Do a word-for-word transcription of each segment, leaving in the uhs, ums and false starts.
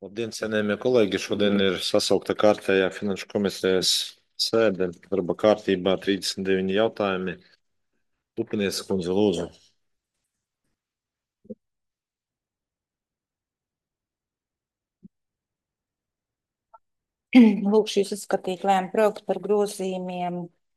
Labdien, cienījamie kolēģi! Šodien ir sasaukta kārtējā finanšu komisijas sēde. Darba kārtībā trīsdesmit deviņi jautājumi. Upinies kundze, lūdzu. Lūkšu jūs izskatīt lēmumu projektu par grozījumiem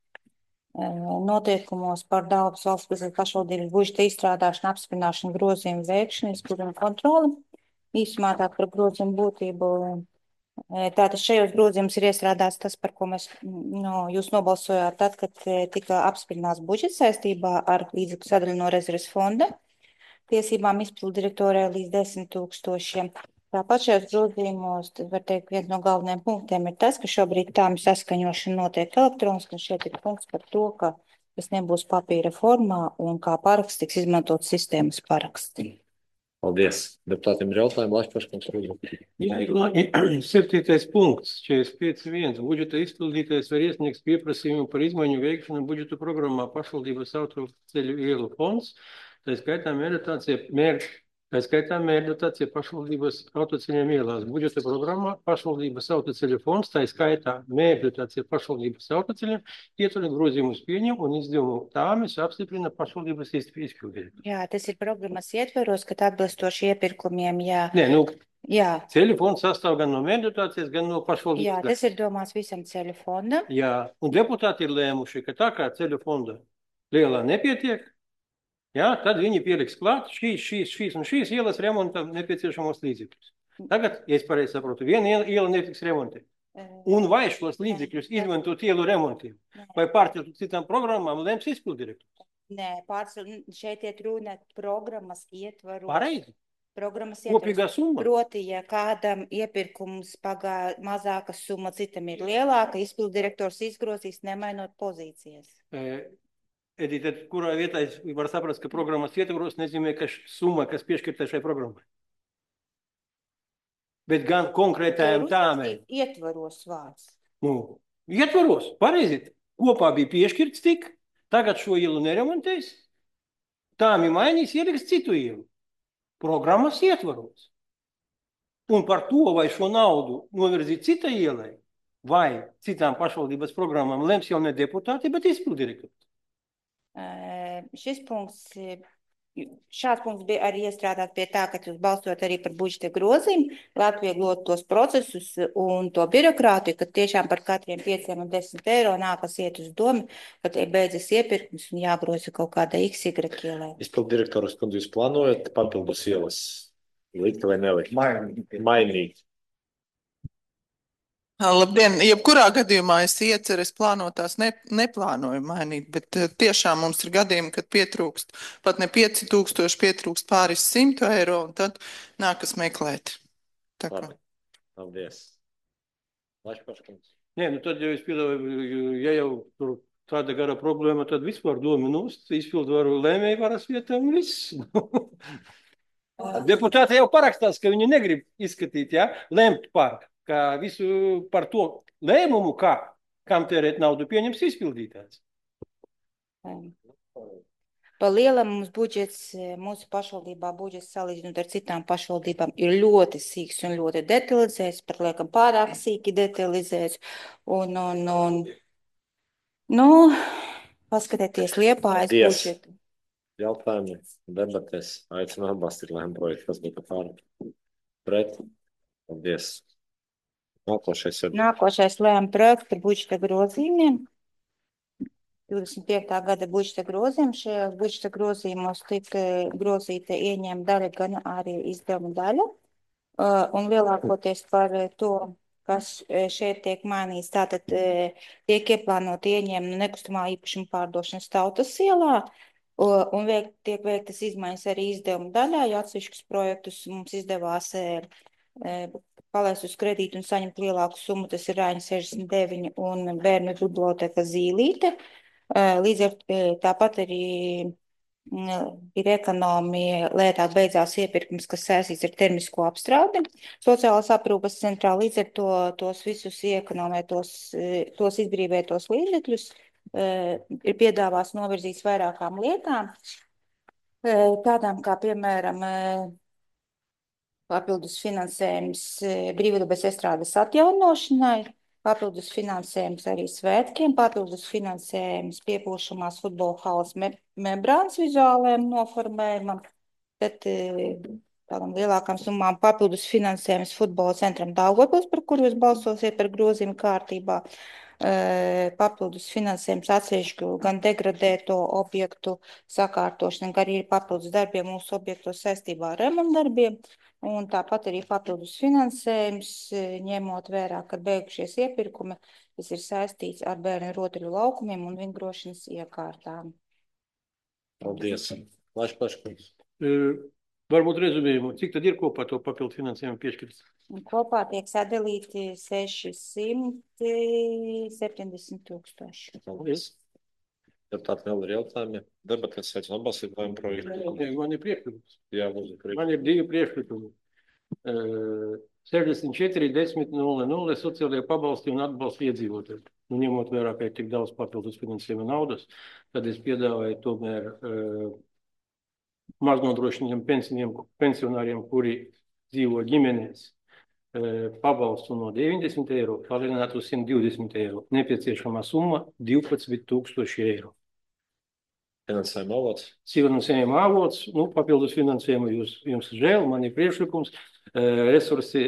noteikumos par Daugavas valsts pilsētas pašvaldības budžeta izstrādāšanu, apstiprināšanu, grozījumu veikšanu, izpildu un kontroli. Īsumā tā par grozījumu būtību. Tātad šajos grozījumus ir iestrādāts tas, par ko mēs, no, jūs nobalsojāt tad, kad tika apstiprināts budžets saistībā ar līdzekļu sadaļu no rezerves fonda tiesībām izpildu direktorē līdz desmit tūkstošiem. Tāpat šajos grozījumos, tad var teikt, viens no galvenajiem punktiem ir tas, ka šobrīd tāmi saskaņošana notiek elektroniski, un šeit ir punkts par to, ka tas nebūs papīra formā un kā paraksts tiks izmantot sistēmas paraksti. Paldies. Deputātiem ir jautājumi. Lašpaškungs, lūdzu. Jā, septītais punkts, četrdesmit pieci viens. Budžeta izpildītājs var iesniegt pieprasījumu par izmaiņu veikšanu budžeta programmā pašvaldības autoceļu ielu fonds. Tā skaitā mērķdotācija mērķ, tā skaitā mērķdotācija pašvaldības autoceļiem ielās. Budžeta programmā pašvaldības autoceļu fonds, tā skaitā mērķdotācija pašvaldības autoceļiem, ietver grozījumus pieņem un izdevumu tāmes apstiprina pašvaldības izpildīt. Jā, tas ir programmas ietveros, kad atbilstoši iepirkumiem, jā. Nē, nu, jā. Ceļu fonds sastāv gan no mērķdotācijas, gan no pašvaldības. Jā, tas ir domāts visam ceļu fonda. Jā, un deputāti ir lēmuši, ka tā kā ceļu fonda lielā nepietiek, jā, tad viņi pieliks klāt šīs, šīs, šīs un šīs ielas remontam nepieciešamos līdzekļus. Tagad, ja es pareizi saprotu, viena iela, iela netiks remontēt. Un vai šos līdzekļus izmantot ielu remontiem, vai pārcelt uz citām programmām, lems izpildirektors? Nē, pārcelt, šeit iet runa programmas ietvaros. Pareizi. Programmas Kopīgā summa. Proti, ja kādam iepirkums pagā mazāka summa, citam ir lielāka, izpildirektors izgrozīs, nemainot pozīcijas. E Edita, kurā vietā es varu saprast, ka programmas ietvaros nozīmē, ka summa, kas piešķirta šai programmai. Bet gan konkrētājiem tāmēm. Ietvaros vārds. Nu, ietvaros, pareizi. Kopā bija piešķirts tik, tagad šo ielu neremontēs, tāmi mainīs, ieliks citu ielu. Programmas ietvaros. Un par to, vai šo naudu novirzīt citai ielai, vai citām pašvaldības programmām, lems jau ne deputāti, bet izpildirektors. Uh, šis punkts, šāds punkts bija arī iestrādāt pie tā, ka jūs balstot arī par budžeta grozījumu, lai atvieglot tos procesus un to birokrātiju, ka tiešām par katriem pieciem un desmit eiro nākas iet uz domu, kad ir beidzas iepirkums un jāgroza kaut kāda X Y ielē. Izpildirektors, kad jūs plānojat papildus ielas likt vai nelikt? Mainīt. Mainīt. Labdien, jebkurā gadījumā es ieceru, es plānotās ne, neplānoju mainīt, bet tiešām mums ir gadījumi, kad pietrūkst pat ne pieci tūkstoši, pietrūkst pāris simtu eiro, un tad nākas meklēt. Tā kā. Labi. Paldies. Lašpaškungs. Nē, nu tad, ja es piedāvāju, ja jau tur tāda gara problēma, tad vispār domi nost, izpildu varu lēmēju varas vietā un viss. Deputāti jau parakstās, ka viņi negrib izskatīt, ja, lemt par. Ka visu par to lēmumu, kā, kam tērēt naudu, pieņems izpildītājs. Pa lielam mums budžets, mūsu pašvaldībā budžets salīdzinot ar citām pašvaldībām ir ļoti sīks un ļoti detalizēts, pat liekam pārāk sīki detalizēts. Un, un, un, nu, paskatieties Liepājas budžetu. Jautājumi, debatēs, aicinu atbalstīt lēmumu projektu, kas bija pār pret. Paldies. Nākošais ir. Nākošais lēmuma projekts par budžeta grozījumiem. divdesmit piektā gada budžeta grozījumi. Šajos budžeta grozījumos tika grozīta ieņēmuma daļa, gan arī izdevuma daļa. Un lielākoties par to, kas šeit tiek mainīts, tātad tiek ieplānot ieņēmuma nekustamā īpašuma pārdošanas Tautas ielā. Un veik, tiek veiktas izmaiņas arī izdevuma daļā, jo atsevišķus projektus mums izdevās palaist uz kredītu un saņemt lielāku summu, tas ir Raiņa sešdesmit deviņi un bērnu biblioteka Zīlīte. Līdz ar tāpat arī ir ekonomija, lētāk beidzās iepirkums, kas saistīts ar termisko apstrādi. Sociālās aprūpes centrā līdz ar to tos visus iekonomē, tos, tos izbrīvētos līdzekļus, ir piedāvās novirzīts vairākām lietām, tādām kā, piemēram, papildus finansējums brīvdabas estrādes atjaunošanai, papildus finansējums arī svētkiem, papildus finansējums piepūšamās futbola halas me membrānas vizuālajiem noformējumam, tad tādām lielākām summām papildus finansējums futbola centram Daugavpils, par kuru jūs balsosiet par grozījumu kārtībā, papildus finansējums atsevišķu gan degradēto objektu sakārtošanu, gan arī papildus darbiem mūsu objektos saistībā ar remontdarbiem, un tāpat arī papildus finansējums, ņemot vērā, ka beigušies iepirkumi, tas ir saistīts ar bērnu rotaļu laukumiem un vingrošanas iekārtām. Paldies. Laiš Paškungs. Uh, varbūt rezumējumu, cik tad ir kopā to papildu finansējumu piešķirts? Kopā tiek sadalīti sešsimt septiņdesmit tūkstoši. Paldies. Deputāti vēl ir jautājumi. Debatēs aicinu atbalstīt lēmumu projektu. Man ir priekšlikums. Jā, lūdzu, priekšlikums. Man ir divi priekšlikumi. Uh, sešdesmit četri, desmit, nulle nulle sociālajie pabalsti un atbalsti iedzīvotāji. Nu, ņemot vērā, ka ir tik daudz papildus finansējuma naudas, tad es piedāvāju tomēr uh, maznodrošiniem pensionāriem, kuri dzīvo ģimenēs, pabalstu no deviņdesmit eiro palielināt uz simt divdesmit eiro. Nepieciešamā summa divpadsmit tūkstoši eiro. Finansējuma avots. Finansējuma avots, nu, papildus finansējumu jūs, jums žēl, man ir priekšlikums, resursi,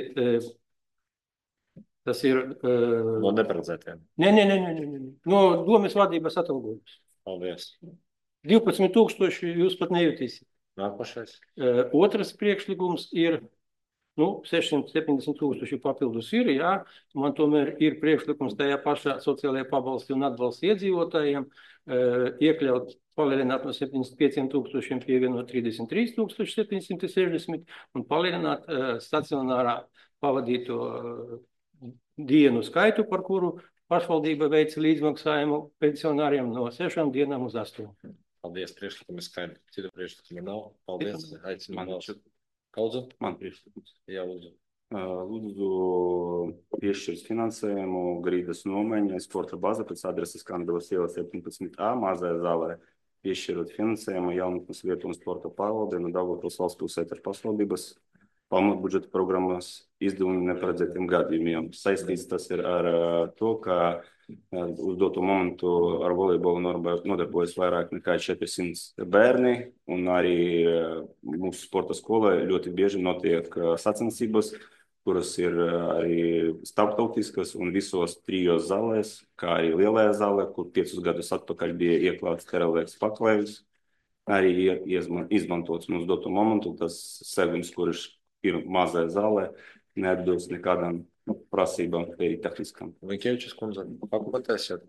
tas ir... No neparedzētiem. Nē, nē, nē, nē, nē, no domes vadības atalgojums. Paldies. divpadsmit tūkstoši jūs pat nejutīsiet. Nākošais. Otrs priekšlikums ir Nu, sešsimt septiņdesmit tūkstoši papildus ir, jā, man tomēr ir priekšlikums tajā pašā sociālajā pabalsti un atbalsti iedzīvotājiem, iekļaut, palielināt no septiņdesmit pieciem tūkstošiem pievienot trīsdesmit trīs tūkstoši septiņsimt sešdesmit un palielināt stacionārā pavadīto dienu skaitu, par kuru pašvaldība veica līdzmaksājumu pensionāriem no sešām dienām uz astoņām. Paldies, priekšlikumi skaidri. Citu priekšlikumu nav. Paldies, aicinu balsot. Kaudzu? Man priekšlikums. Jā, lūdzu. Lūdzu piešķirt finansējumu Grīdas nomaiņai sporta bāze pēc adreses Kandavas iela septiņpadsmit A mazajā zālē. Piešķirot finansējumu jaunatnes vietu un sporta pārvalde no Daugavpils valsts pilsētas pašvaldības pamat budžeta programmas izdevumu neparedzētiem gadījumiem. Saistīts tas ir ar to, ka uz doto momentu ar volejbolu nodarbojas vairāk nekā četrsimt bērni, un arī mūsu sporta skolā ļoti bieži notiek sacensības, kuras ir arī starptautiskas un visos trijos zālēs, kā arī lielajā zālē, kur piecus gadus atpakaļ bija ieklāts terelēks paklājums, arī izmantots uz doto momentu. Tas segums, kurš ir mazajā zālē, neatbilst nekādām prasībām, arī tehniskām. Linkevičs kundze, pakomentēsiet?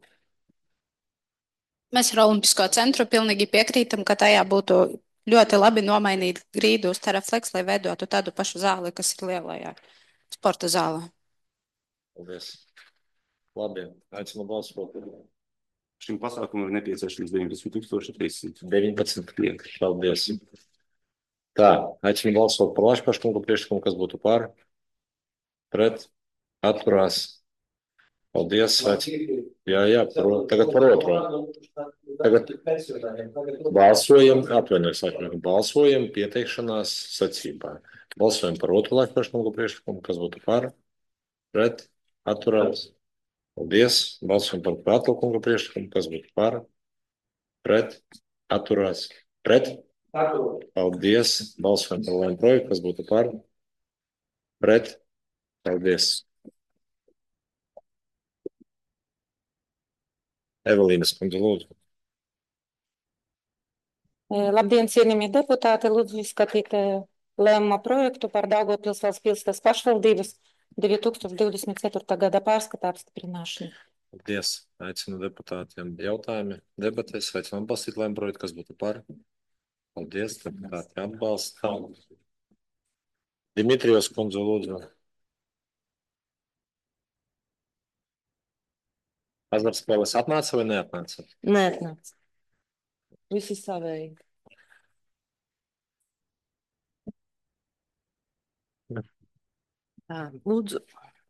Mēs ar Olimpisko centru pilnīgi piekrītam, ka tajā būtu ļoti labi nomainīt grīdu uz Teraflex, lai veidotu tādu pašu zāli, kas ir lielajā sporta zālē. Paldies. Labi, aicinu balsot. Šim pasākumam ir nepieciešams deviņpadsmit tūkstoši trīssimt. deviņpadsmit. Paldies. Tā, aicinu balsot par Laiš Paškunga priekšlikumu, kas būtu par, pret, atturās. Paldies. Aicinu. Jā, jā, par, tagad par otro. Tagad balsojam, atvainojas, balsojam pieteikšanās secībā. Balsojam par otru Laiš Paškunga priekšlikumu, kas būtu par, pret, atturās. Paldies. Balsojam par Pētla kunga priekšlikumu, kas būtu par, pret, atturās, pret. Paldies. Balsojam par lēmumu projektu, kas būtu par, pret. Paldies. Evelīnas kundze, lūdzu. Labdien, cienījamie deputāti, lūdzu izskatīt lēmuma projektu par Daugavpils valsts pilsētas pašvaldības divi tūkstoši divdesmit ceturtā gada pārskata apstiprināšanu. Paldies. Aicinu deputātiem jautājumi. Debatēs aicinu atbalstīt lēmumu projektu, kas būtu par. Paldies, deputāti atbalsta. Dimitrijos kundze, lūdzu. Azarspēles atnāca vai neatnāca? Neatnāca. Visi savēji. Tā, lūdzu.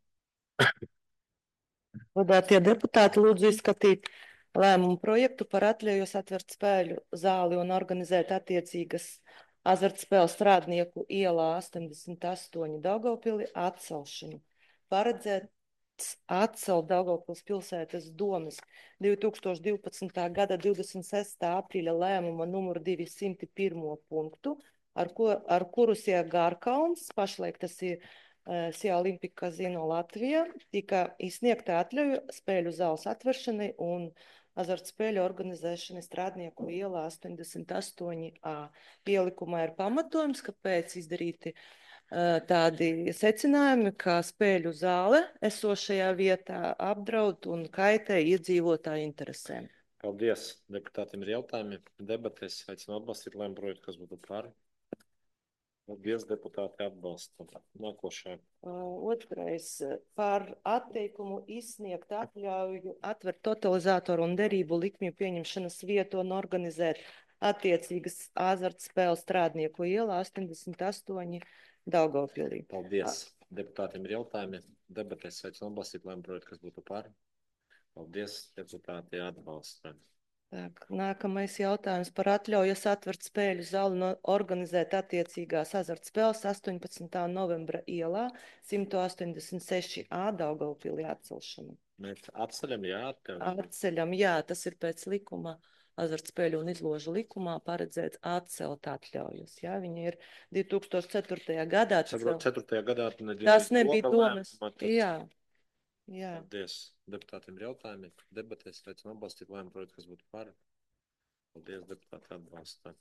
Godātie deputāti, lūdzu izskatīt lēmumu projektu par atļaujos atvērt spēļu zāli un organizēt attiecīgas azartspēles strādnieku ielā astoņdesmit astoņi Daugavpilī atcelšanu. Paredzēt atcelt Daugavpils pilsētas domes divi tūkstoši divpadsmitā gada divdesmit sestā aprīļa lēmuma numuru divsimt pirmo punktu, ar, ko, ar kuru Sija Gārkalns, pašlaik tas ir uh, Sija Olimpika Kazino Latvijā, tika izsniegta atļauja spēļu zāles atveršanai un azartspēļu organizēšanai strādnieku ielā astoņdesmit astoņi A. Pielikumā ir pamatojums, kāpēc izdarīti uh, tādi secinājumi, ka spēļu zāle esošajā vietā apdraud un kaitē iedzīvotāju interesēm. Paldies. Deputātiem ir jautājumi. Debatēs aicinu atbalstīt lēmumu projektu, kas būtu par. Paldies, deputāti atbalsta. Nākošā. Uh, otrais par atteikumu izsniegt atļauju atvērt totalizatoru un derību likmju pieņemšanas vietu un organizēt attiecīgas azartspēles strādnieku ielā astoņdesmit astoņi Daugavpilī. Paldies. Deputātiem ir jautājumi. Debatēs aicinu atbalstīt lēmumu projektu, kas būtu par. Paldies, deputāti atbalsta. Tak, nākamais jautājums par atļaujas atvert spēļu zāli un organizēt attiecīgās azartspēles astoņpadsmitā novembra ielā simt astoņdesmit seši A Daugavpilī atcelšanu. Mēs atceļam, jā, atceļam. Atceļam, jā, tas ir pēc likuma, azartspēļu un izložu likumā paredzēts atcelt atļaujas. Jā, viņi ir divi tūkstoši ceturtajā gadā. ceturtajā gadā Tas nebija domas. Jā. Jā. Paldies. Deputātiem ir jautājumi. Debatēs aicinu atbalstīt lēmumu projektu, kas būtu par. Paldies, deputāti atbalsta.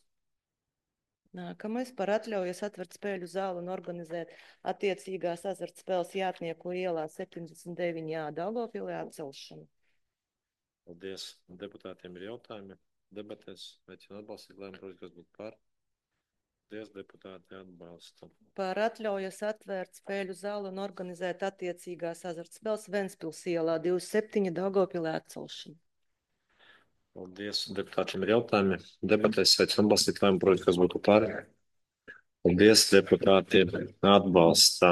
Nākamais par atļaujas atvert spēļu zāli un organizēt attiecīgās azartspēles Jātnieku ielā septiņdesmit deviņi A Daugavpilī atcelšanu. Paldies. Deputātiem ir jautājumi. Debatēs aicinu atbalstīt lēmumu projektu, kas būtu par. Paldies, deputāti atbalsta. Par atļaujas atvērt spēļu zāli un organizēt attiecīgās azartspēles Ventspils ielā divdesmit septiņi Daugavpilī atcelšanu. Paldies, deputātiem ir jautājumi. Debatēs aicinu atbalstīt lēmumu projektu, kas būtu par. Paldies, deputāti atbalsta.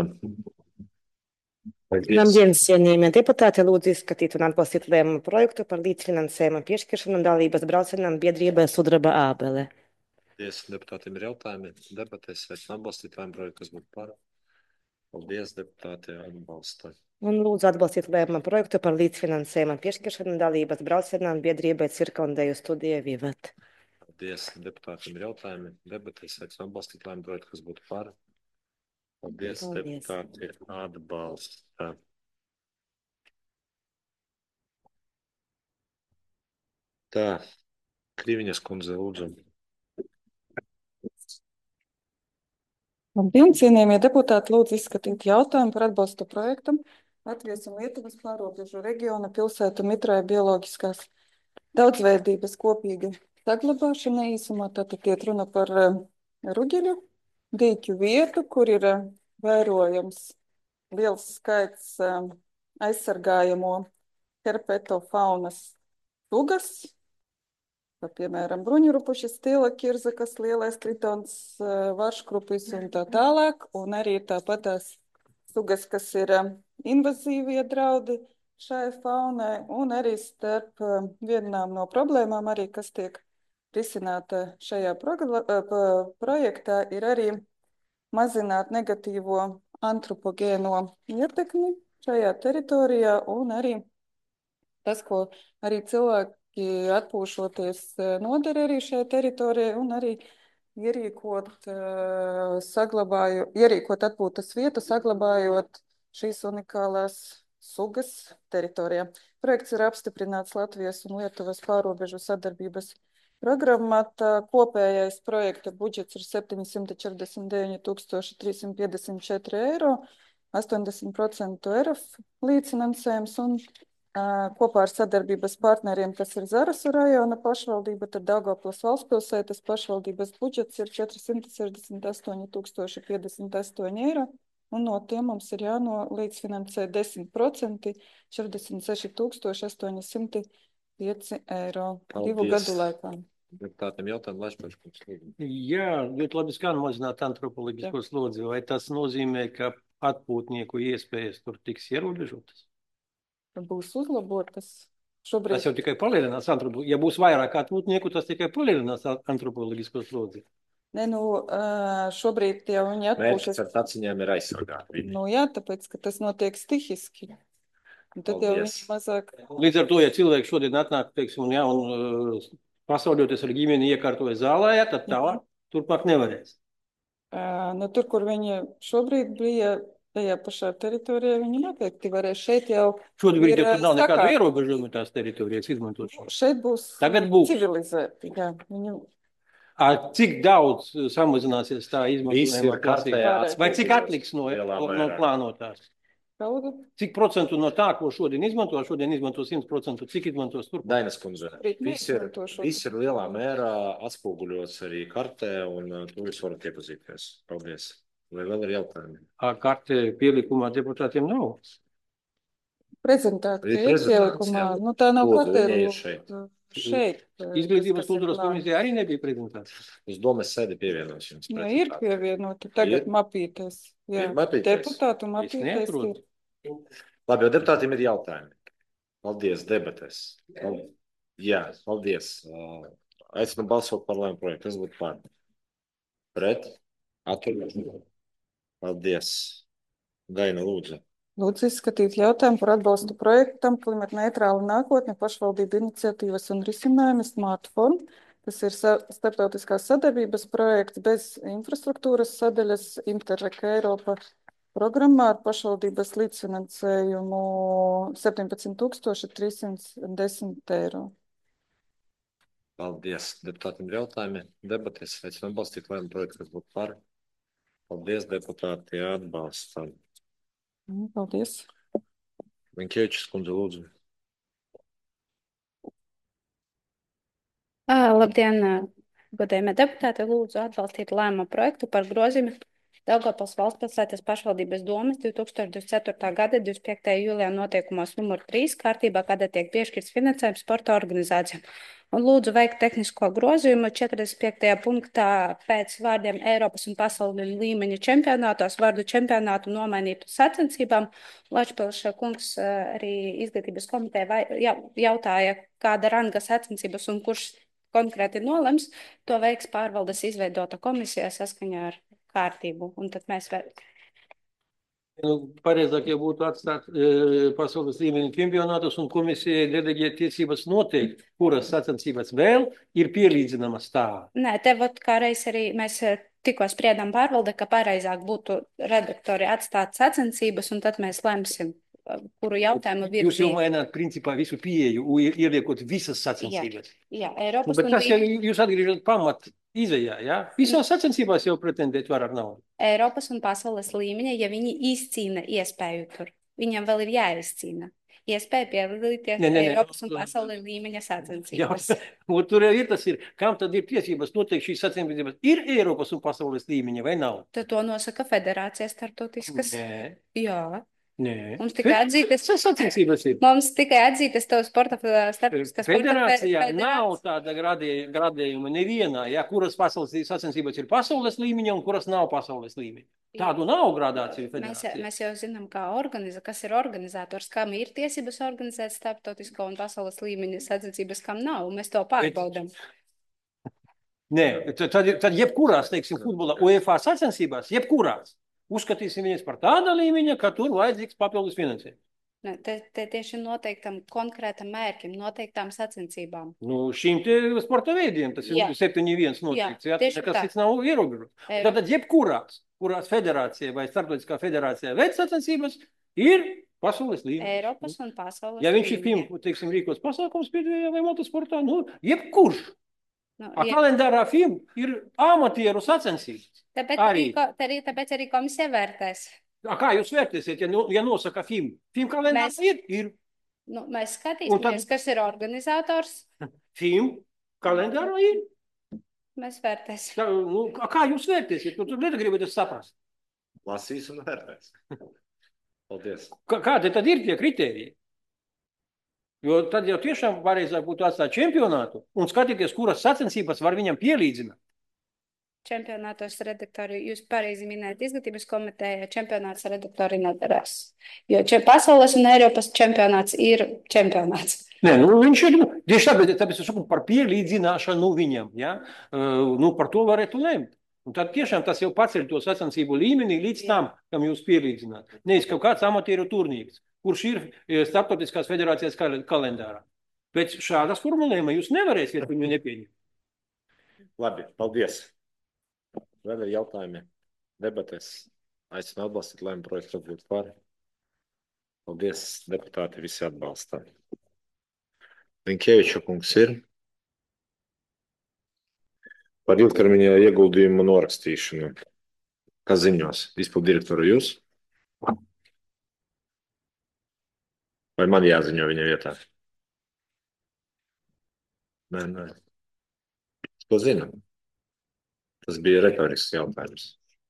Labdienas, cienījamie deputāti, lūdzu izskatīt un atbalstīt lēmumu projektu par līdzfinansējumu piešķiršanu dalības braucienam biedrībai Sudraba ābele. Paldies, deputātiem ir jautājumi. Debatēs aicinu atbalstīt lēmumu projektu, kas būtu par. Paldies, deputāti atbalsta. Un lūdzu atbalstīt lēmumu projektu par līdzfinansējumu piešķiršanu dalības braucienam biedrībai Cirka un Deju studija Vivat. Paldies, deputātiem ir jautājumi. Debatēs aicinu atbalstīt lēmumu projektu, kas būtu par. Paldies, Paldies. deputāti atbalsta. Tā, Kriviņas kundze, lūdzu. Labdien, cienījamie deputāti, lūdzu izskatīt jautājumu par atbalstu projektam Latvijas un Lietuvas pārobežu reģiona pilsētu mitrāja bioloģiskās daudzveidības kopīga saglabāšana īsumā. Tātad iet runa par uh, ruģeļu dīķu vietu, kur ir uh, vērojams liels skaits uh, aizsargājamo herpetofaunas sugas. Pa, piemēram, bruņurupuša stila, kirzakas, lielais tritons, varškrupis un tā tālāk. Un arī ir tāpat tās sugas, kas ir invazīvie draudi šai faunai. Un arī starp vienām no problēmām, arī, kas tiek risināta šajā projektā, ir arī mazināt negatīvo antropogēno ietekmi šajā teritorijā un arī tas, ko arī cilvēki atpūšoties nodara arī šajā teritorijā un arī ierīkot, saglabāju, ierīkot atpūtas vietu, saglabājot šīs unikālās sugas teritorijā. Projekts ir apstiprināts Latvijas un Lietuvas pārobežu sadarbības programmā. Kopējais projekta budžets ir septiņsimt četrdesmit deviņi tūkstoši trīs simt piecdesmit četri eiro, astoņdesmit procenti R F līdzfinansējums un kopā ar sadarbības partneriem, kas ir Zarasu rajona pašvaldība, tad Daugavpils valstspilsētas pašvaldības budžets ir četrsimt sešdesmit astoņi tūkstoši piecdesmit astoņi eiro, un no tiem mums ir jānolīdzfinansē desmit procenti, četrdesmit seši tūkstoši astoņi simti pieci eiro divu gadu laikā. Deputātiem jautājumu, Laišpēškungs, lūdzu. Jā, ļoti labi skan mazināt antropoloģisko slodzi. Vai tas nozīmē, ka atpūtnieku iespējas tur tiks ierobežotas? Būs uzlabotas. Šobrīd... Tas jau tikai palielinās antropoloģisko. Ja būs vairāk atpūtnieku, tas tikai palielinās antropoloģisko slodzi. Ne, nu, ā, šobrīd jau viņi Mērķis atpūšas. ar taciņām ir aizsargāt vidi. Nu, jā, tāpēc, ka tas notiek stihiski. Un tad jau Paldies. viņi mazāk. Līdz ar to, ja cilvēks šodien atnāk, teiksim, un, jā, un uh, pasauļoties ar ģimeni iekārtojas zālē, jā, tad tā turpmāk nevarēs. Ā, Nu, tur, kur viņi šobrīd bija, tajā pašā teritorijā, viņi noteikti varēs. Šeit jau Šobrīd ir, jau tur nav nekādu sakārt- ierobežojumu tās teritorijas izmantošanu. Šeit būs Tagad būs. civilizēti. Jā, viņi Ā, Cik daudz uh, samazināsies tā Viss ir izmantojamā kartē prasība? Vai cik atliks no, lielā no, no mērā. plānotās? kaudu. Cik procentu no tā, ko šodien izmanto, šodien izmanto simt procentu, cik izmantos turpmāk? Dainas kundze, Rīt viss ir, neizmanto šo. viss ir lielā mērā atspoguļots arī kartē, un uh, to jūs varat iepazīties. Paldies. Vai vēl ir jautājumi? Ā, Karte pielikumā deputātiem nav. Prezentācija Ir ir prezentācija. pielikumā. Nu, tā nav Lūdzu, kartē. viņa ir nu, šeit. Šeit. Izglītības tas, kas ir kultūras plānots. komisija arī nebija prezentācija. Uz domas sēdi pievienos jums. Jā, ir pievienoti tagad Ir? mapītes. Jā, Ir mapītes? deputātu mapītes neatrodu. ir. Labi, jo deputātiem ir jautājumi. Paldies, debates. Pal- Jā, paldies. Uh, Aicinu balsot par lēmumu projektu. Kas būtu par? Pret? Atturēt? Paldies. Daina, lūdzu. Lūdzu izskatīt jautājumu par atbalstu projektam Klimata neitrāla nākotne pašvaldību iniciatīvas un risinājumi smartphone. Tas ir sa starptautiskās sadarbības projekts bez infrastruktūras sadaļas Interreg Eiropa programmā ar pašvaldības līdzfinansējumu septiņpadsmit tūkstoši trīssimts desmit eiro. Paldies. Deputātiem ir jautājumi. Debates. Aicinu atbalstīt lēmumu projektu. Kas būtu par? Paldies, deputāti. Atbalstam. Mm, Paldies. Minkievičs kundze, lūdzu. Ā, Labdien, ā, godējumie deputāti, lūdzu atbalstīt lēmumu projektu par grozījumu Daugavpils valstspilsētas pašvaldības domes divi tūkstoši divdesmit ceturtā gada divdesmit piektajā jūlijā noteikumos numur trīs kārtībā, kādā tiek piešķirts finansējums sporta organizācijām. Un lūdzu veikt tehnisko grozījumu četrdesmit piektajā punktā pēc vārdiem Eiropas un pasaules līmeņa čempionātos vārdu čempionātu nomainītu sacensībām. Lačpilša kungs ā, arī izglītības komiteja vai, ja, jautāja, kāda ranga sacensības un kurš konkrēti nolems, to veiks pārvaldes izveidota komisija saskaņā ar kārtību. Un tad mēs vēl. Nu, pareizāk jau būtu atstāt e, pasaules līmeņa čempionātus un komisijai deleģēt tiesības noteikt, kuras sacensības vēl ir pielīdzinamas tā. Nē, te vot kā reiz arī mēs ā, tikko spriedām pārvalde, ka pareizāk būtu redaktori atstāt sacensības, un tad mēs lemsim, ā, kuru jautājumu Jūs jau virzīt. maināt principā visu pieeju, u- ieliekot visas sacensības. Jā, Nu, Eiropas bet un tas jau līmeņa. jūs atgriežat pamat izējā, jā? Visās sacensībās jau pretendēt var ar naudu. Eiropas un pasaules līmeņa, ja viņi izcīna iespēju tur, viņam vēl ir jāizcīna iespēja piedalīties Nē, nē, nē. Eiropas un pasaules līmeņa Jā, sacensības. un tur jau ir tas ir, kam tad ir tiesības noteikt šīs sacensības? Ir Eiropas un pasaules līmeņa vai nav? Tad to nosaka federācijas starptautiskas. Nē, Jā, nē. mums tikai atzītas, Tas sacensības ir. mums tikai atzītas tev sporta fe- starptautiskās sporta fe- Federācijā federācijas. nav tāda gradē- gradējuma nevienā, ja, kuras pasaules sacensības ir pasaules līmeņa un kuras nav pasaules līmeņa. Tādu nav gradāciju Mēs, jau- federācijā. mēs jau zinām, kā organiza, kas ir organizators, kam ir tiesības organizēt starptautisko un pasaules līmeņa sacensības, kam nav. un Mēs to pārbaudām. Nē, tad, tad, tad jebkurās, teiksim, futbola UEFA sacensībās, jebkurās, uzskatīsim viņas par tāda līmeņa, ka tur vajadzīgs papildus finansējums. Ne, te, te tieši noteiktam konkrētam mērķim, noteiktām sacensībām. Nu, šīm te sporta veidiem tas ir Jā. septiņi viens noteikts, jā, tieši nekas tā. cits nav ierobežots. Eiropas- Tātad jebkurās, kurās federācija vai starptautiskā federācija veic sacensības, ir pasaules līmenis. Eiropas un pasaules Ja viņš ir līmeņa. film, teiksim, rīkos pasākums pēdējā vai motosportā, nu, jebkurš. Nu, A ja, kalendārā film ir amatieru sacensības. tāpēc, arī. arī. Ko, tā arī, tāpēc arī komisija vērtēs. A kā jūs vērtēsiet, ja, no, ja nosaka film? Film kalendārā Mēs- ir, ir. Nu, mēs Un skatīsimies, tad- kas ir organizators. Film kalendārā ir. Mēs vērtēsim. Tā, nu, a kā jūs vērtēsiet? Nu, tur negribat saprast. Lasīs un vērtēs. Paldies. Kā- Kādi tad ir tie kritēriji? Jo tad jau tiešām pareizāk būtu atstāt čempionātu un skatīties, kuras sacensības var viņam pielīdzināt. Čempionātos redaktori, jūs pareizi minējat izglītības komiteja, čempionāts redaktori nedarās. Jo če, pasaules un Eiropas čempionāts ir čempionāts. Nē, nu viņš ir, nu, tieši tāpēc, tāpēc es saku par pielīdzināšanu viņam, ja? Uh, nu, par to varētu lemt. Un tad tiešām tas jau paceļ to sacensību līmenī līdz tam, kam jūs pielīdzināt. Nevis kaut kāds amatieru turnīrs, kurš ir starptautiskās federācijas kalendārā. Pēc šādas formulējuma jūs nevarēsiet viņu nepieņemt. Labi, paldies. Vēl ir jautājumi, debates. Aicinu atbalstīt lēmumu projektu, kas būtu par. Paldies, deputāti, visi atbalstā. Linkēviča kungs ir. Par ilgtermiņa ieguldījumu norakstīšanu. Kas ziņos? Izpildu direktoru jūs? Vai man jāziņo viņa vietā? Nē, nē. To zinu. Tas bija retorisks jautājums.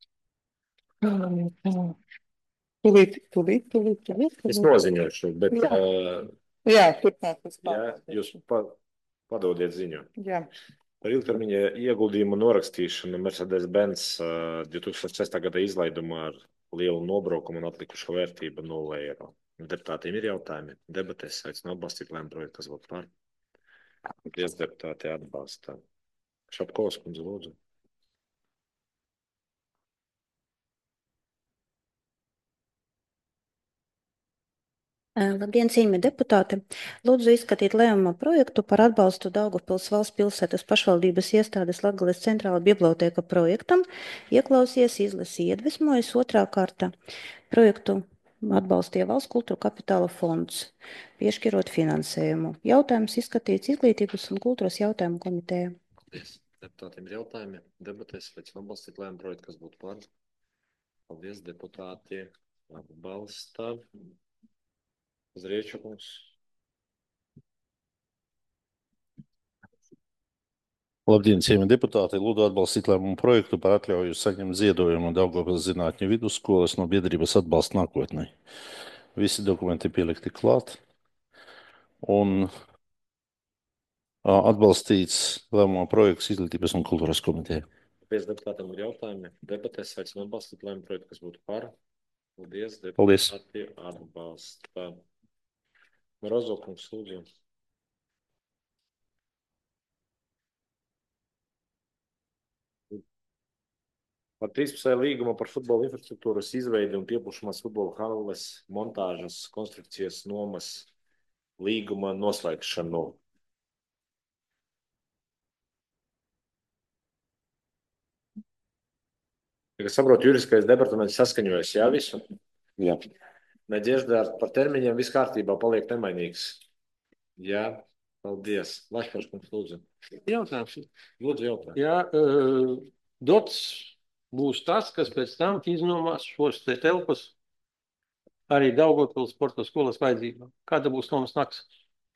Tūlīt, tūlīt, tūlīt, tūlīt. Es noziņošu, bet Jā. uh, Jā, turpmāk. jā, jūs pa, padodiet ziņu. Jā. Par ilgtermiņa ieguldījumu norakstīšanu Mercedes-Benz uh, divi tūkstoši sestā gada izlaidumā ar lielu nobraukumu un atlikušo vērtību nulle eiro. Deputātiem ir jautājumi. Debatēs aicinu atbalstīt lēmumu projektu, kas būtu par. Paldies, deputāti atbalstā. Šapkovs kundze, lūdzu. Labdien, cienījamie deputāti! Lūdzu izskatīt lēmuma projektu par atbalstu Daugavpils valsts pilsētas pašvaldības iestādes Latgales centrāla bibliotēka projektam. Ieklausies, izlasi, iedvesmojas otrā kārta. Projektu atbalstīja Valsts kultūra kapitāla fonds, piešķirot finansējumu. Jautājums izskatīts Izglītības un kultūras jautājumu komitejā. Paldies. Deputātiem ir jautājumi. Debatēs aicinu atbalstīt lēmumu projektu, kas būtu par. Paldies, deputāti atbalstā. Zriečukungs. Labdien, cienījamie deputāti! Lūdzu atbalstīt lēmumu projektu par atļauju saņemt ziedojumu Daugavpils zinātņu vidusskolas no biedrības Atbalsts nākotnei. Visi dokumenti pielikti klāt un atbalstīts lēmumu projekts Izglītības un kultūras komiteja. Paldies, deputātam ir jautājumi. Debatēs aicinu atbalstīt lēmumu projektu, kas būtu par. Paldies, Paldies. deputāti atbalstā. Morozo kungs, lūdzu. Par trīspusēju līgumu par futbola infrastruktūras izveidi un pieplūšamās futbola halles montāžas konstrukcijas nomas līguma noslēgšanu. Ja saprotu, juridiskais departaments saskaņojas, jā, visu? Jā. Nadežda, par termiņiem viss kārtībā paliek nemainīgs. Jā, paldies. Lašpaškungs, lūdzu. Jautājums. Lūdzu, jautājums. Jā, uh, dots būs tas, kas pēc tam iznomās šos te telpas arī Daugavpils sporta skolas vajadzībām. Kāda būs nomas maksa?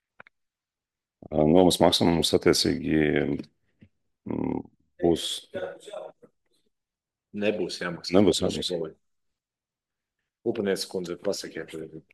Nomas maksimums attiecīgi būs. Nebūs jāmaksā. Nebūs jāmaksā. Upaniec kundze, pasakiet.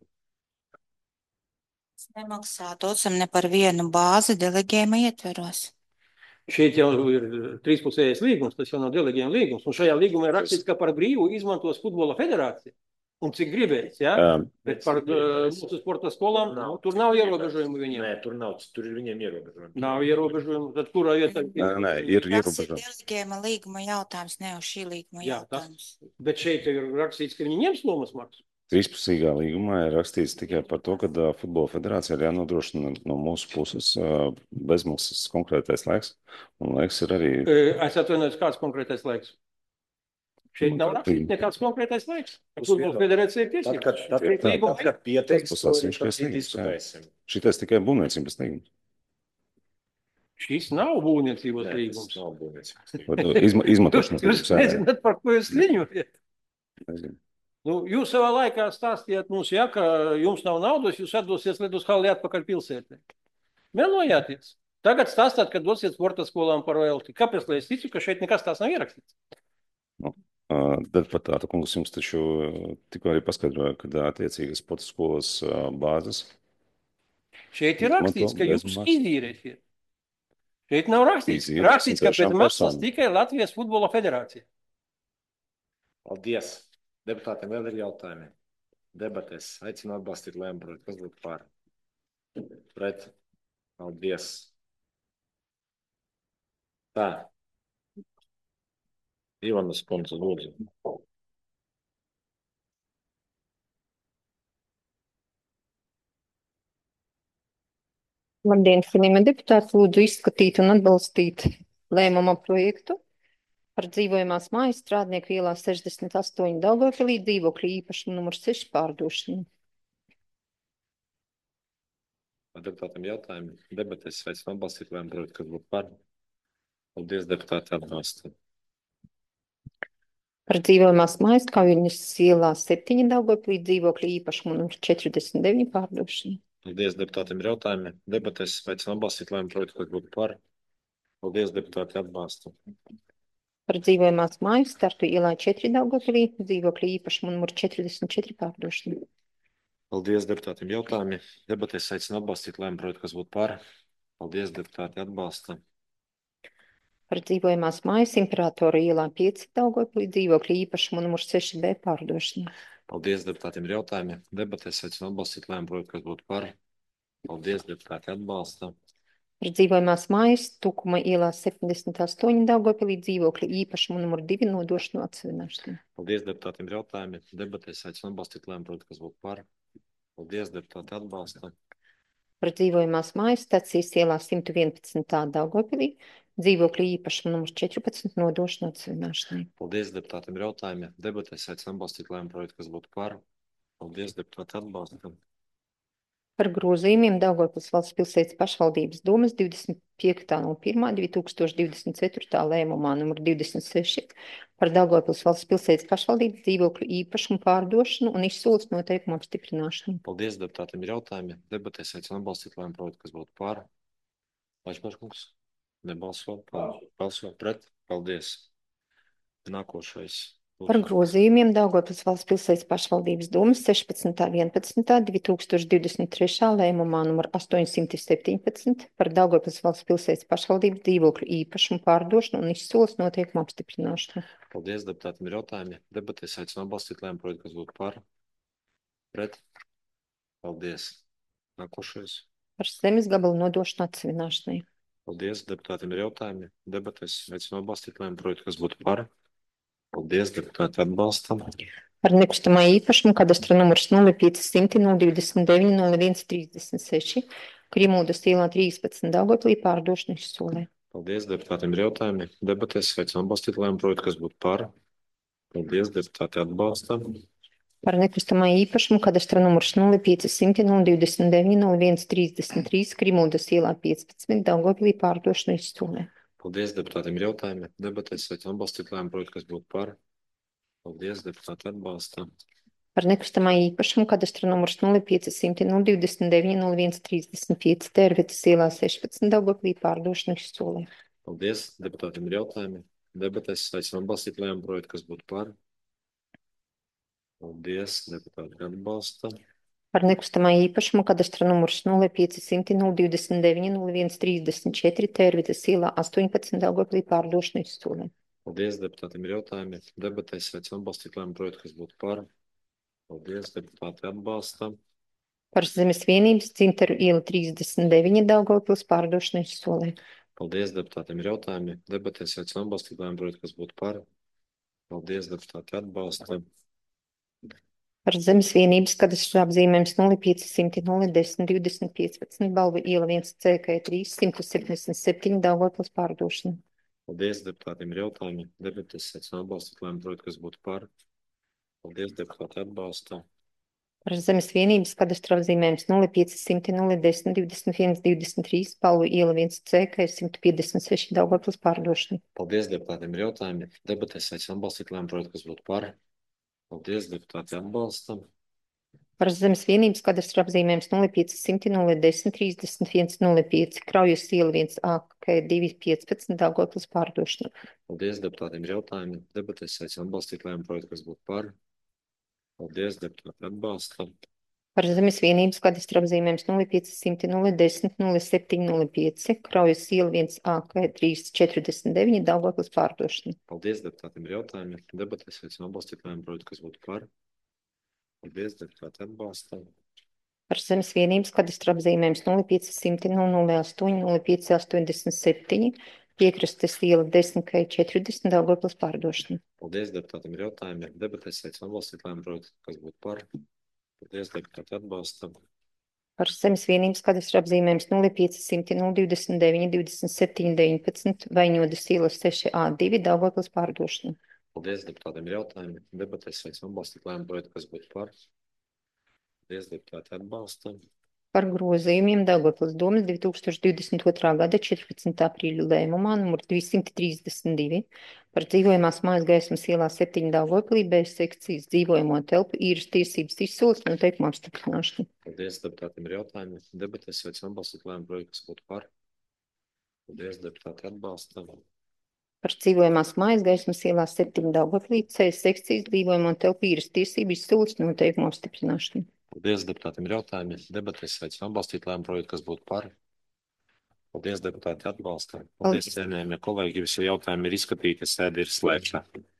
Nemaksā docam ne par vienu bāzi delegējuma ietveros. Šeit jau ir trīspusējais līgums, tas jau nav delegējuma līgums. Un šajā līgumā ir rakstīts, ka par brīvu izmantos futbola federācija. Un cik gribēs, jā? Ja? Bet par uh, mūsu sporta skolām nav. Nu, tur nav ierobežojumu viņiem. Nē, tur nav, tur ir viņiem ierobežojumi. Nav ierobežojumu, tad kurā vietā? Nē, nē, ir Tas ir ierobežojumi. delegējuma līguma jautājums, ne uz šī līguma Jā, jautājums. tas, bet šeit ir rakstīts, ka viņi ņems nomas maksu. Trīspusīgā līgumā ir rakstīts tikai par to, ka uh, futbola federācija ir jānodrošina no mūsu puses uh, bezmaksas konkrētais laiks. Un laiks ir arī. Es atvainojos, kāds konkrētais laiks? Šeit nav rakstīts nekāds konkrētais laiks. Futbola federācija ir tiesības. Tad, kad, tad, tad, tad, kad pieteiks, tad diskutēsim. Šitais tikai būvniecības līgums. Šis nav būvniecības Nē, līgums. tas nav būvniecības līgums. Izma, izmantošanas Jūs līgums. jā, jā. nezināt, par ko jūs ziņojat. Nezinu. Nu, jūs savā laikā stāstījāt mums, ja, ka jums nav naudas, jūs atdosiet ledus halli atpakaļ pilsētē. Melojāties. Tagad stāstāt, ka dosiet sporta skolām par velti. Kāpēc, lai es ticu, ka šeit nekas tās nav ierakstīts? Nu, uh, deputāta kungs jums taču tikko arī paskaidroja, ka attiecīgas sporta skolas uh, bāzes. Šeit ir rakstīts, ka jūs bezmaksas. izīrēsiet. Šeit nav rakstīts. Izīrēsim Rakstīts, ka pēc tiešām maksas personu. tikai Latvijas futbola federācija. Paldies. Deputātiem vēl ir jautājumi. Debatēs aicinu atbalstīt lēmumu projektu, kas būtu par. Pret. Paldies. Tā. Ivanas kundze, lūdzu. Labdien, cienījamie deputāti, lūdzu izskatīt un atbalstīt lēmuma projektu par dzīvojamās mājas strādnieku ielā sešdesmit astoņi Daugavpilī dzīvokļu īpašumu numurs seši pārdošanu. Deputātiem jautājumi. Debatēs aicinu atbalstīt lēmumu projektu, kas būtu par. Paldies, deputāti atbalsta. Par dzīvojamās mājas Kaujiņas ielā septiņi Daugavpilī dzīvokļu īpašumu numurs četrdesmit deviņi pārdošanu. Paldies, deputātiem jautājumi. Debatēs aicinu atbalstīt lēmumu projektu, kas būtu par. Paldies, deputāti atbalsta. Par dzīvojamās mājas Startu ielā četri Daugavpilī dzīvokļu īpašumu numurs četrdesmit četri pārdošanu. Paldies, deputātiem jautājumi. Debatēs aicinu atbalstīt lēmumu projektu, kas būtu par. Paldies, deputāti atbalsta. Par dzīvojamās mājas Imperatora ielā pieci Daugavpilī dzīvokļu īpašumu numurs seši B pārdošanu. Paldies, deputātiem jautājumi. Debatēs aicinu atbalstīt lēmumu projektu, kas būtu par. Paldies, deputāti atbalsta. Par dzīvojamās mājas Tukuma ielā septiņdesmit astoņi Daugavpilī dzīvokļu īpašumu numur divi nodošanu atsevināšanu. Paldies, deputātiem jautājumi. Debatēs aicinu atbalstīt lēmumu projektu, kas būtu par. Paldies, deputāti atbalsta. Par dzīvojamās mājas Stacijas ielā simt vienpadsmit Daugavpilī dzīvokļu īpašumu numurs četrpadsmit nodošanu atsevināšanai. Paldies, deputātiem jautājumi. Debatēs aicinu atbalstīt lēmumu projektu, kas būtu par. Paldies, deputāti atbalsta. Par grozījumiem Daugavpils valsts pilsētas pašvaldības domas divdesmit piekta no pirmā divi tūkstoši divdesmit ceturtā lēmumā numur divdesmit seši par Daugavpils valsts pilsētas pašvaldības dzīvokļu īpašumu pārdošanu un izsoles noteikumu apstiprināšanu. Paldies, deputātiem jautājumi. Debatēs aicinu atbalstīt lēmumu projektu, kas būtu par. Vaļšpaškungs. Nebalso. Balso pret. Paldies. Nākošais. Par grozījumiem Daugavpils valsts pilsētas pašvaldības domas sešpadsmit vienpadsmit divi tūkstoši divdesmit trešā lēmumā numur astoņsimt septiņpadsmit par Daugavpils valsts pilsētas pašvaldības dzīvokļu īpašumu pārdošanu un izsoles noteikumu apstiprināšanu. Paldies, deputātiem jautājumi. Debatēs aicinu atbalstīt lēmumu projektu, kas būtu par. Pret. Paldies. Nākošais. Par zemes gabalu nodošanu atsevināšanai. Paldies, deputātiem jautājumi. Debatēs aicinu atbalstīt lēmumu projektu, kas būtu par. Paldies, deputāti atbalstam. Par nekustamā īpašumu kadastra numurs nulle pieci simt nulle divdesmit deviņi nulle viens trīsdesmit seši Krimūdas ielā trīspadsmit Daugavpilī pārdošanu izsolē. Paldies, deputātiem jautājumi. Debatēs aicinu atbalstīt lēmumu projektu, kas būtu par. Paldies, deputāti atbalstam. Par nekustamā īpašumu kadastra numurs nulle pieci simt nulle divdesmit deviņi nulle viens trīsdesmit trīs Krimūdas ielā piecpadsmit Daugavpilī pārdošanu izsolē. Paldies, deputātiem jautājumi. Debatēs aicinu atbalstīt lēmumu projektu, kas būtu par. Paldies, deputāti atbalsta. Par nekustamā īpašumu kadastra numurs nulle pieci simt nulle divdesmit deviņi nulle viens trīsdesmit pieci Tērvetes ielā sešpadsmit Daugavpilī pārdošanu izsolē. Paldies, deputātiem jautājumi. Debatēs aicinu atbalstīt lēmumu projektu, kas būtu par. Paldies, deputāti atbalsta. Par nekustamā īpašumu kadastra numurs nulle pieci simt nulle divdesmit deviņi nulle viens trīsdesmit četri Tērvetes ielā astoņpadsmit Daugavpilī pārdošanu izsolē. Paldies, deputātiem jautājumi. Debatēs aicinu atbalstīt lēmumu projektu, kas būtu par. Paldies, deputāti atbalsta. Par zemes vienības Dzintaru iela trīsdesmit deviņi Daugavpils pārdošanu izsolē. Paldies, deputātiem jautājumi. Debatēs aicinu atbalstīt lēmumu projektu, kas būtu par. Paldies, deputāti atbalsta. Par zemes vienības kadastra apzīmējums nulle pieci simt nulle desmit divdesmit piecpadsmit Balvu iela viens C K trīs simt septiņdesmit septiņi Daugavpils pārdošanu. Paldies, deputātiem jautājumi. Debatēs aicinu atbalstīt lēmumu projektu, kas būtu par. Paldies, deputāti atbalsta. Par zemes vienības kadastra apzīmējums nulle pieci simt nulle desmit divdesmit viens divdesmit trīs Balvu iela viens C K simt piecdesmit seši Daugavpils pārdošanu. Paldies, deputātiem jautājumi. Debatēs aicinu atbalstīt lēmumu projektu, kas būtu par. Paldies, deputāti atbalstam. Par zemes vienības kadastra apzīmējums nulle pieci simt nulle desmit trīsdesmit viens nulle pieci Kraujas iela viens A K divi piecpadsmit Daugavpils pārdošanu. Paldies, deputātiem jautājumi. Debatēs aicinu atbalstīt lēmumu projektu, kas būtu par. Paldies, deputāti atbalstam. Par zemes vienības kadastra apzīmējums nulle pieci simt nulle desmit nulle septiņi nulle pieci Kraujas iela viens A K trīs četrdesmit deviņi Daugavpils pārdošanu. Paldies, deputātiem jautājumi. Debatēs aicinu atbalstīt lēmumu projektu, kas būtu par. Paldies, deputāti atbalstam. Par zemes vienības kadastra apzīmējums nulle pieci simt nulle nulle astoņi nulle pieci astoņdesmit septiņi Piekrastes iela desmit K četrdesmit Daugavpils pārdošana. Paldies, deputātiem ir jautājumi, ir debatēs, aicinu atbalstīt lēmumu projektu, kas būtu par. Paldies, deputāti atbalsta. Par zemes vienības kadastra apzīmējums nulle pieci simti nulle divdesmit deviņi divdesmit septiņi deviņpadsmit Vaņodas iela seši A divi Daugavpils pārdošana. Paldies, deputātiem ir jautājumi, debatēs, aicinu atbalstīt lēmumu projektu, kas būtu par. Paldies, deputāti atbalsta. Par grozījumiem Daugavpils domas divi tūkstoši divdesmit otrā gada četrpadsmitā aprīļa lēmumā numur divsimt trīsdesmit divi par dzīvojamās mājas gaismas ielā septiņi Daugavpilī B sekcijas dzīvojamo telpu īres tiesības izsoles noteikumu apstiprināšanu. Paldies, deputātiem ir jautājumi, debatēs, aicinu atbalstīt lēmumu projektu, kas būtu par. Paldies, deputāti atbalsta. Par dzīvojamās mājas gaismas ielā septiņi Daugavpilī C sekcijas dzīvojamo telpu īres tiesību izsoles noteikumu apstiprināšanu. Paldies, deputātiem ir jautājumi, debatēs, aicinu atbalstīt lēmumu projektu, kas būtu par. Paldies, deputāti atbalsta. Paldies, cienījamie kolēģi, visi jautājumi ir izskatīti, sēde ir slēgta.